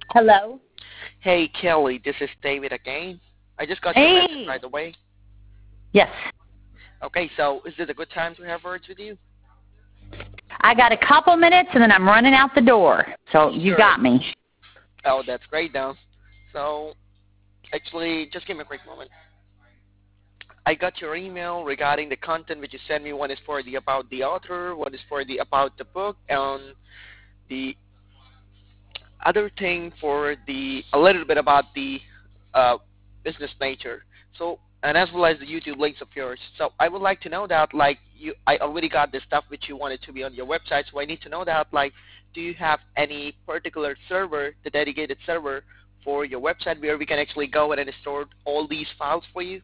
Hello? Hey, Kelly, this is David again. I just got your message Hey. right away. Yes. Okay, so is this a good time to have words with you? I got a couple minutes and then I'm running out the door. So you Sure. got me. Oh, that's great, now. So, actually, just give me a quick moment. I got your email regarding the content which you sent me. One is for the about the author, one is for the about the book, and the other thing for the a little bit about the uh, business nature. So and as well as the YouTube links of yours. So I would like to know that I already got the stuff which you wanted to be on your website. So I need to know that do you have any particular server, the dedicated server for your website where we can actually go and store all these files for you?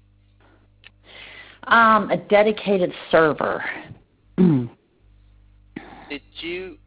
A dedicated server. Did you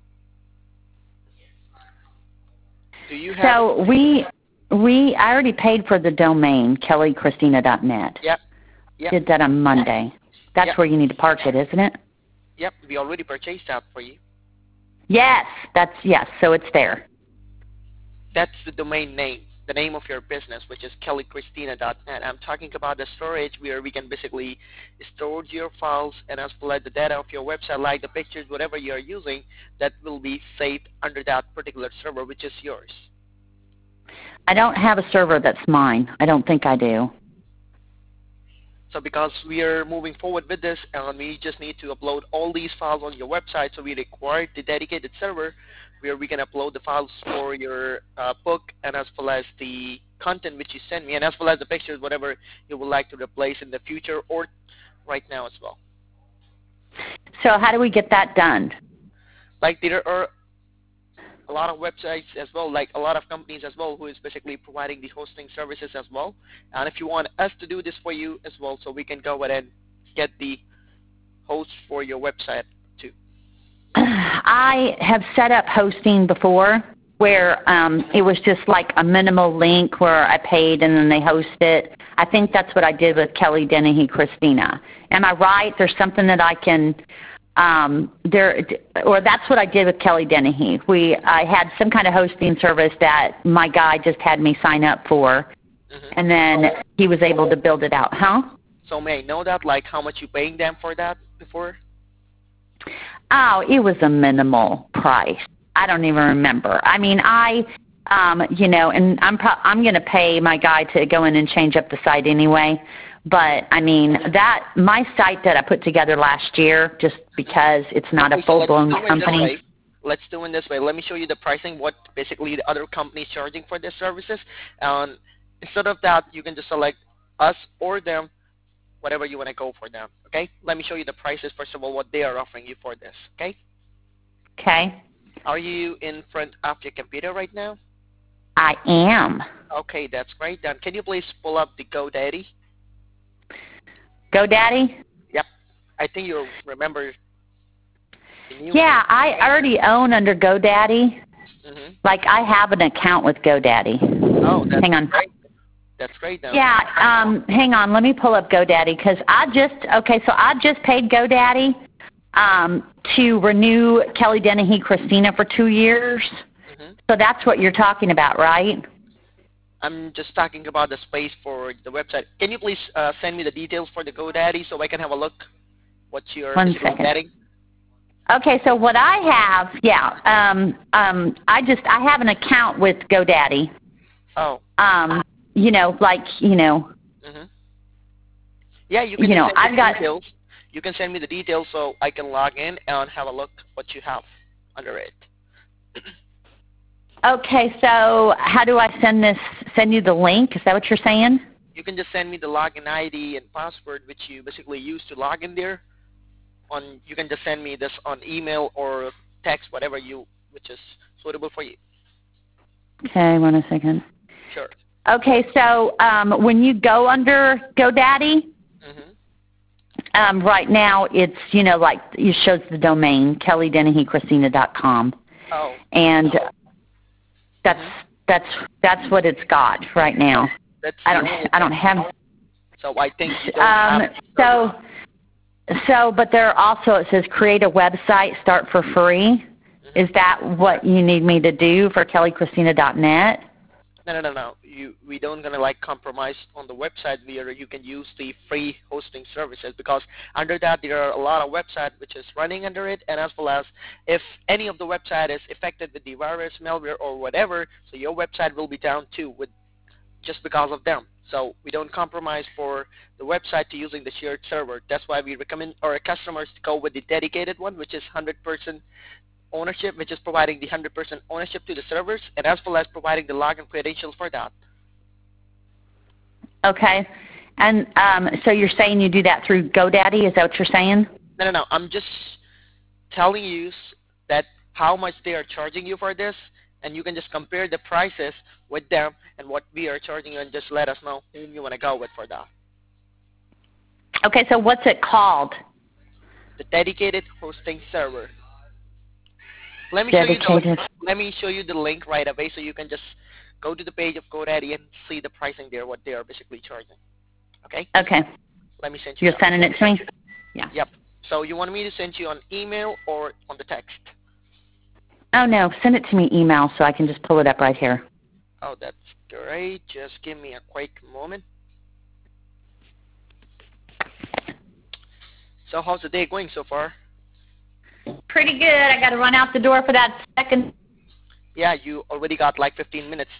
do you have? So I already paid for the domain, kellychristina.net. Yep. Yep. Did that on Monday. That's Yep. where you need to park it, isn't it? Yep. We already purchased that for you. Yes. Yes. So it's there. That's the domain name, the name of your business, which is kellychristina.net. I'm talking about the storage where we can basically store your files and as well as the data of your website, like the pictures, whatever you're using, that will be saved under that particular server, which is yours. I don't have a server that's mine. I don't think I do. So because we are moving forward with this and we just need to upload all these files on your website, so we require the dedicated server where we can upload the files for your book and as well as the content which you send me and as well as the pictures, whatever you would like to replace in the future or right now as well. So how do we get that done? Like there are a lot of websites as well, like a lot of companies as well, who is basically providing the hosting services as well. And if you want us to do this for you as well, so we can go ahead and get the host for your website too. I have set up hosting before where it was just like a minimal link where I paid and then they host it. I think that's what I did with Kelly Dennehy Christina. Am I right? There's something that I can or that's what I did with Kelly Dennehy. I had some kind of hosting service that my guy just had me sign up for, and then he was able to build it out. Huh? So may I know that, like how much you paying them for that before? Oh, it was a minimal price. I don't even remember. I mean, and I'm going to pay my guy to go in and change up the site anyway. But I mean, my site that I put together last year, just because it's not a full-blown company. Let's do it this way. Let me show you the pricing, what basically the other companies charging for their services. And instead of that, you can just select us or them, whatever you want to go for them. Okay? Let me show you the prices, first of all, what they are offering you for this. Okay? Okay. Are you in front of your computer right now? I am. Okay, that's great. Then can you please pull up the GoDaddy? GoDaddy? Yep. I think you remember. Yeah, I already own under GoDaddy. Mm-hmm. Like I have an account with GoDaddy. Oh, that's hang on. Great. That's great. Though. Yeah, hang on. Let me pull up GoDaddy because I just paid GoDaddy to renew Kelly Dennehy Christina for 2 years. Mm-hmm. So that's what you're talking about, right? I'm just talking about the space for the website. Can you please send me the details for the GoDaddy so I can have a look what you're getting? Okay, so what I have, I have an account with GoDaddy. Oh. Mm-hmm. Yeah, you can send me the details. You can send me the details so I can log in and have a look what you have under it. Okay, so how do I send you the link? Is that what you're saying? You can just send me the login ID and password which you basically use to log in there. You can just send me this on email or text, whatever which is suitable for you. Okay, 1 second. Sure. Okay, so when you go under GoDaddy, right now it's it shows the domain kellydennehychristina.com. Oh. And that's what it's got right now. I don't have. So I think you don't have. So, but there also it says create a website, start for free. Hmm. Is that what you need me to do for kellychristina.net? No. We don't gonna like compromise on the website where you can use the free hosting services, because under that there are a lot of websites which is running under it, and as well as if any of the website is affected with the virus, malware, or whatever, so your website will be down too with just because of them. So we don't compromise for the website to using the shared server. That's why we recommend our customers to go with the dedicated one, which is 100% ownership, which is providing the 100% ownership to the servers, and as well as providing the login credentials for that. Okay. And so you're saying you do that through GoDaddy? Is that what you're saying? No. I'm just telling you that how much they are charging you for this, and you can just compare the prices with them and what we are charging you, and just let us know whom you want to go with for that. Okay, so what's it called? The dedicated hosting server. Let me Dedicated. show you the link right away, so you can just go to the page of GoDaddy and see the pricing there, what they are basically charging. Okay? Okay. Let me send you You're that. sending it to me? Yeah. Yep. So you want me to send you on email or on the text? Oh, no. Send it to me email so I can just pull it up right here. Oh, that's great. Just give me a quick moment. So how's the day going so far? Pretty good. I got to run out the door for that second. Yeah, you already got like 15 minutes.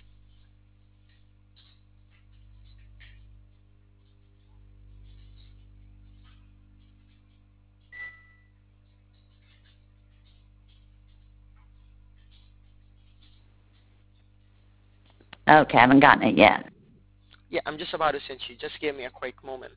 Okay, I haven't gotten it yet. Yeah, I'm just about to send you. Just give me a quick moment.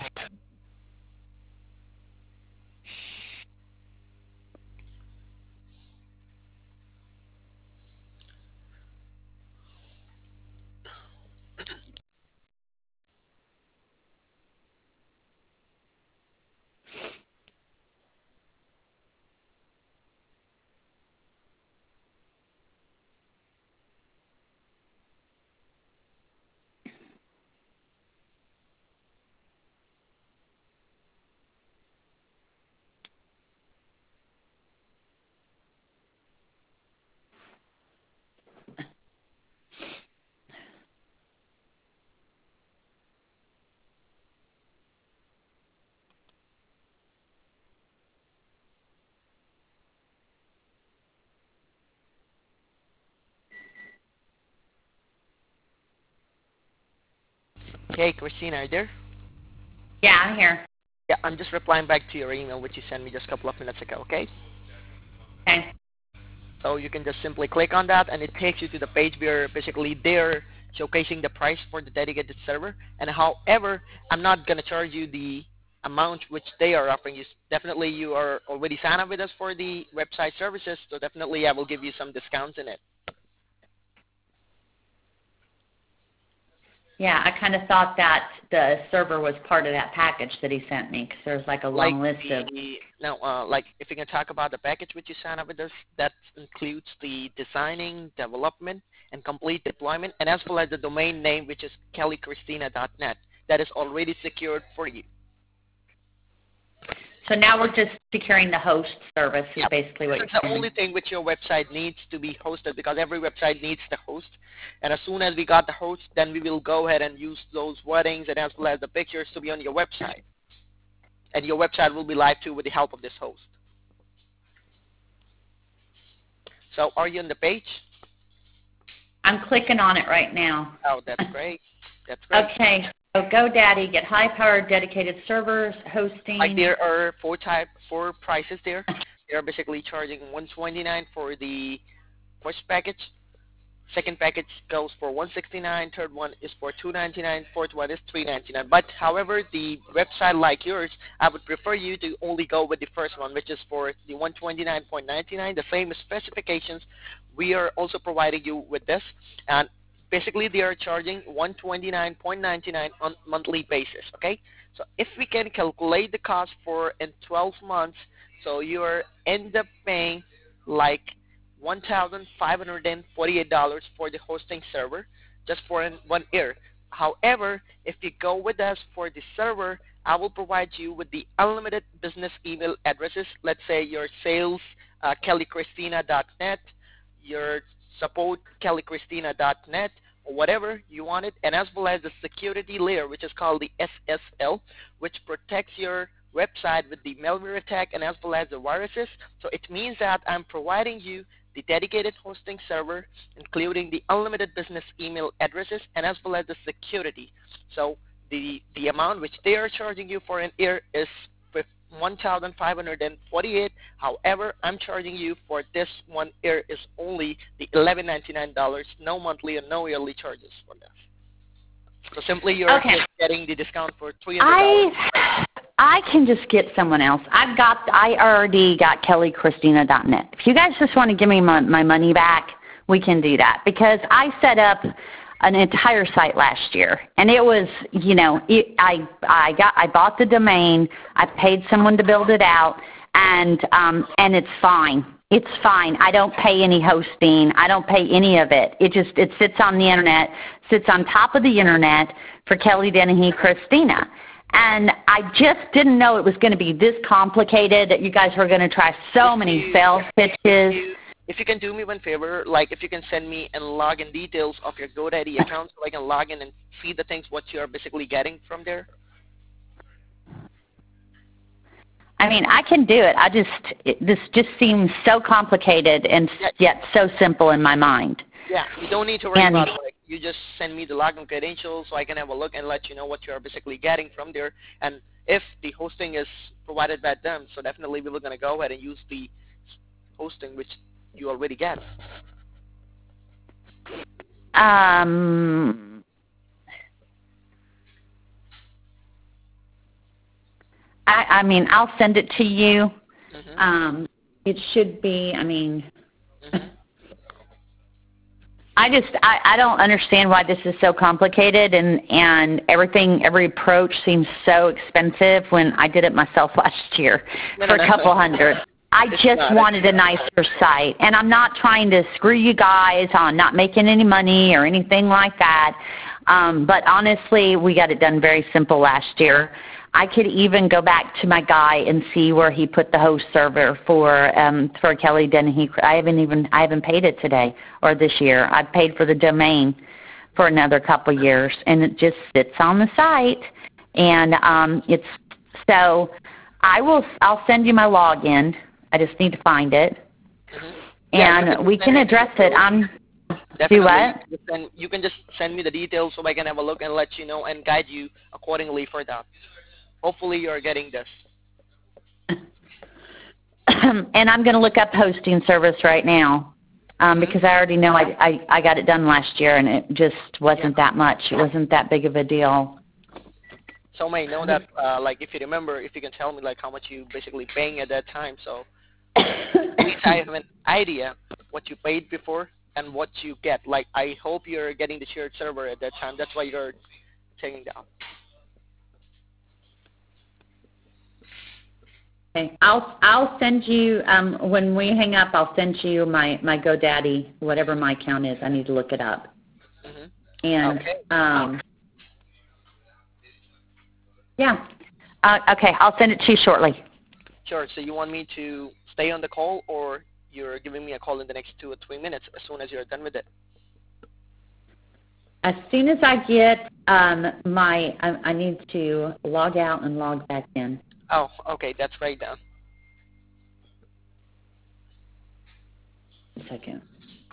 Okay, Christina, are you there? Yeah, I'm here. Yeah, I'm just replying back to your email, which you sent me just a couple of minutes ago, okay? Okay. So you can just simply click on that, and it takes you to the page where basically they're showcasing the price for the dedicated server. And however, I'm not going to charge you the amount which they are offering you. Definitely you are already signed up with us for the website services, so definitely I will give you some discounts in it. Yeah, I kind of thought that the server was part of that package that he sent me because there's like a Like long list of. like if you can talk about the package which you sign up with us, that includes the designing, development, and complete deployment, and as well as the domain name, which is kellychristina.net. That is already secured for you. So now we're just securing the host service is basically what This you're is the saying. only thing which your website needs to be hosted, because every website needs the host. And as soon as we got the host, then we will go ahead and use those wordings and as well as the pictures to be on your website. And your website will be live too with the help of this host. So are you on the page? I'm clicking on it right now. Oh, that's great. That's great. Okay. So GoDaddy, get high-powered dedicated servers, hosting. Like there are four prices there. They're basically charging $129 for the first package. Second package goes for $169. Third one is for $299. Fourth one is $399. But however, the website like yours, I would prefer you to only go with the first one, which is for the $129.99. The same specifications. We are also providing you with this, and basically they are charging $129.99 on monthly basis. Okay, so if we can calculate the cost for in 12 months, so you are end up paying like $1,548 for the hosting server just for 1 year. However, if you go with us for the server, I will provide you with the unlimited business email addresses. Let's say your sales kellychristina.net, your support kellychristina.net, or whatever you want it, and as well as the security layer, which is called the SSL, which protects your website with the malware attack and as well as the viruses. So it means that I'm providing you the dedicated hosting server, including the unlimited business email addresses and as well as the security. So the amount which they are charging you for an year is $1,548. However, I'm charging you for this 1 year is only the $11.99, no monthly and no yearly charges for this. So simply you're just getting the discount for $300. I can just get someone else. I already got kellychristina.net. If you guys just want to give me my money back, we can do that, because I set up an entire site last year, and it was, I bought the domain, I paid someone to build it out, and it's fine. It's fine. I don't pay any hosting. I don't pay any of it. It sits on the internet, sits on top of the internet for Kelly Dennehy Christina. And I just didn't know it was going to be this complicated, that you guys were going to try so many sales pitches. If you can do me one favor, like if you can send me and login details of your GoDaddy account so I can log in and see the things what you're basically getting from there. I mean, I can do it. This just seems so complicated and yet so simple in my mind. Yeah, you don't need to worry about it. Like, you just send me the login credentials so I can have a look and let you know what you're basically getting from there. And if the hosting is provided by them, so definitely we're going to go ahead and use the hosting which you already get. I mean, I'll send it to you. Mm-hmm. It should be, mm-hmm. I don't understand why this is so complicated, and every approach seems so expensive when I did it myself last year for a couple hundred. I just wanted a nicer site, and I'm not trying to screw you guys on not making any money or anything like that, but honestly, we got it done very simple last year. I could even go back to my guy and see where he put the host server for Kelly Dennehy. I haven't paid it today or this year. I've paid for the domain for another couple years, and it just sits on the site, and I'll send you my login. I just need to find it, and we can address it. Do what? You can just send me the details so I can have a look and let you know and guide you accordingly for that. Hopefully you're getting this. And I'm going to look up hosting service right now because I already know I got it done last year, and it just wasn't that much. It wasn't that big of a deal. So may know that, like, if you remember, if you can tell me, like, how much you basically paying at that time, so at least I have an idea what you paid before and what you get. Like, I hope you're getting the shared server at that time. That's why you're taking down. Okay, I'll send you when we hang up. I'll send you my GoDaddy, whatever my account is. I need to look it up. Mm-hmm. And okay. Yeah. Okay, I'll send it to you shortly. Sure. So you want me to stay on the call, or you're giving me a call in the next 2 or 3 minutes as soon as you're done with it? As soon as I get I need to log out and log back in. Oh, okay. That's right down. A second.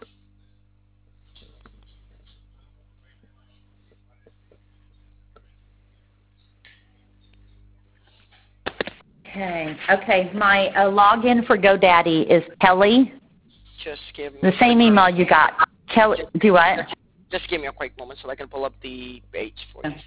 Okay. My login for GoDaddy is Kelly. Just give me the same email you got. Kelly, do what? Just give me a quick moment so I can pull up the page for you.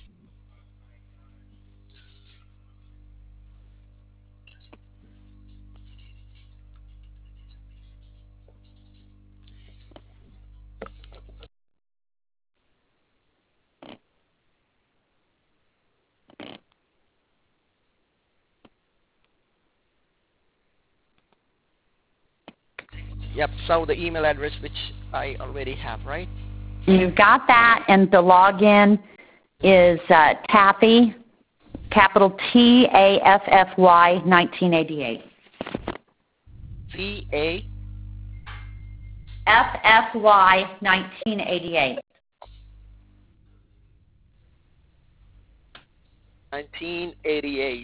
Yep, so the email address which I already have, right? You've got that, and the login is Taffy, capital Taffy 1988. CA FFY 1988. 1988.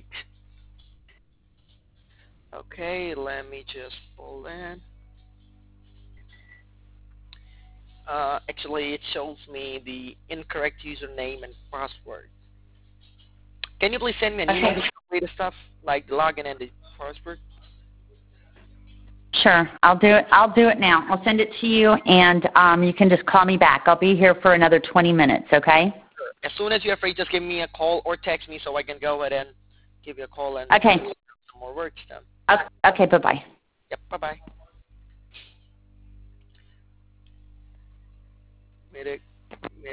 Okay, let me just pull in. Actually, it shows me the incorrect username and password. Can you please send me an email Okay. to complete the stuff, like the login and the password? Sure, I'll do it. I'll do it now. I'll send it to you, and you can just call me back. I'll be here for another 20 minutes. Okay. Sure. As soon as you're free, just give me a call or text me so I can go ahead and give you a call and Okay. do some more work done. Okay. Bye bye. Yep. Bye bye. Made it.